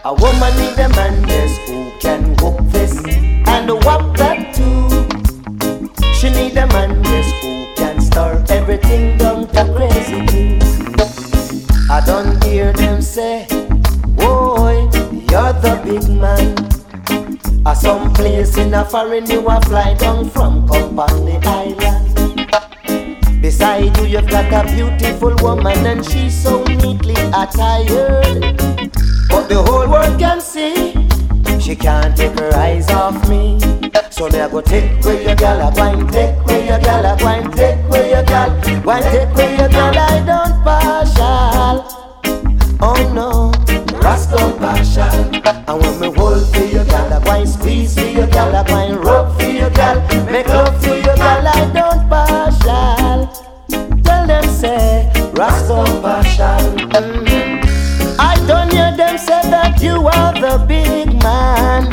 A woman need a man, yes, who can whoop this and whop that too. She need a man, yes, who can stir everything down to crazy too. I don't hear them say, boy, you're the big man. Some place in a foreign you a fly down from Company Island. Beside you you've got a beautiful woman and she's so neatly attired. But the whole world can see she can't take her eyes off me. So me I go take where your gal a wine, take where your gal a wine, take where your gal, wine, take where your gal. I don't partial. Oh no, Rasta partial. And when me hold for your gal, I wine, squeeze for your gal, I wine, rub for your gal, make love for your gal. I don't partial. Tell them say Rasta partial. I don't hear them say that you are the big man.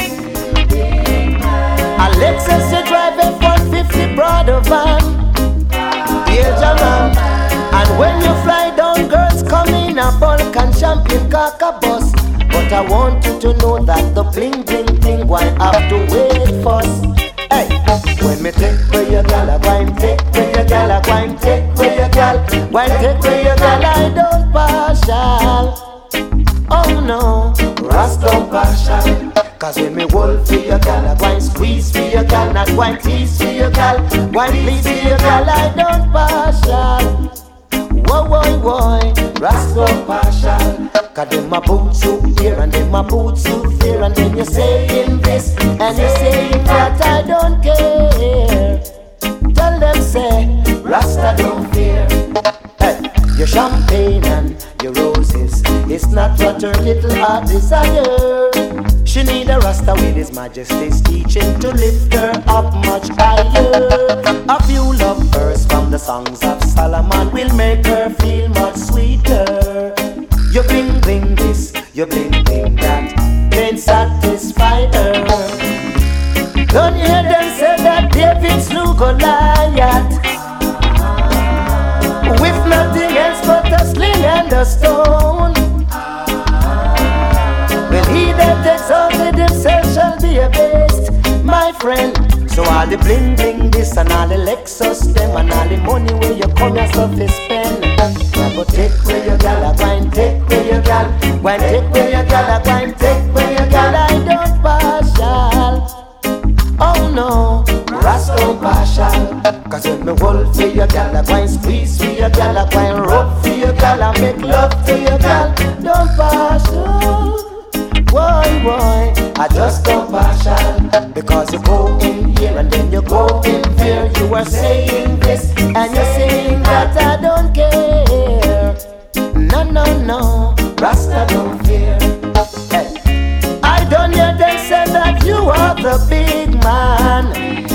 Alexis, you drive a 150 Prado van. Yeah, Jaman. And when you fly down, girls come in a bulk and champion caca bus. But I want you to know that the bling bling bling why have to wait first. Hey, when me take where your gal a wine, take where your gal a wine, take where your gal, wine, take where your gal. I don't partial. Oh no, Rasta partial. Cause when me hold for your gal, I wine, squeeze for your gal, not wine, tease for your gal, wine, please for your gal. I don't partial. Whoa, whoa, whoa, Rasta partial. Cause them a boots you here and them a boots you there. And then you're saying this and you're saying that. I don't care. Tell them say Rasta don't fear. Hey, your champagne and your roses, it's not what her little heart desire. She need a Rasta with his majesty's teaching to lift her up much higher. A few love verse from the songs of Solomon will make her feel much sweeter. You bling bling this, you bling bling that, can't satisfy her. Don't hear them say that David slew Goliath with nothing else but a sling and a stone. Well, he that exalted himself shall be abased, my friend. So all the bling bling this and all the Lexus them and all the money where you come yourself is spend. I go take where your gal a wine, take where your gal, wine, take where your gal a wine, take where your gal. I don't partial. Oh no, Rasta partial. Cause when me hold for your gal, I wine, squeeze for your gal, I wine, rub for your gal, I make love to your gal. Don't partial. Why, I just don't partial. Because you go in here and then you go in there. You are saying this and you're saying that. I don't care. No, no, no, Rasta don't fear. Hey. I don't hear them say that you are the big man.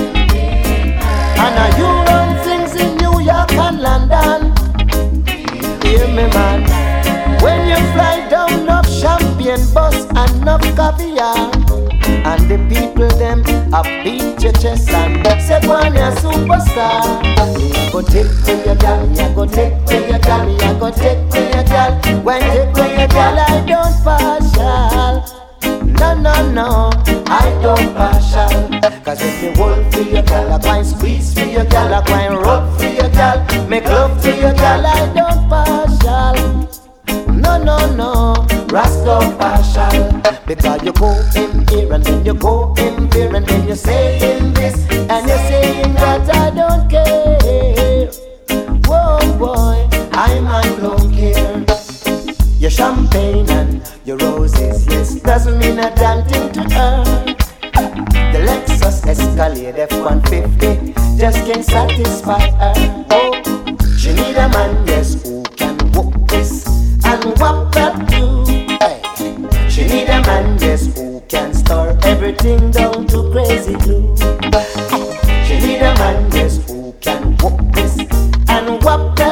And now you run things in New York and London. Hear me, man. When you fly down up champagne bus and up caviar, and the people them a beat your chest and say one a superstar. Me a go take where your gal, me a go take where your gal, me a go take where your gal. When take where your gal, I don't partial. No, no, no, I don't partial. Cause if you hold for your gal, I wine, squeeze for your gal, I wine, rub for your gal, make love to your gal, I don't partial. No, no, no, Rasta partial. Because you go in here and then you go in there and then you're saying this and you're saying that. I don't care. Whoa, boy, I don't care. Your champagne and your roses, yes, doesn't mean a damn thing to her. The Lexus Escalade F-150 just can't satisfy her. Oh, she need a man, yes, who can whoop this and whop that too. Hey. She need a man, yes, who can stir everything down to crazy too. She need a man, yes, who can whoop this and whop that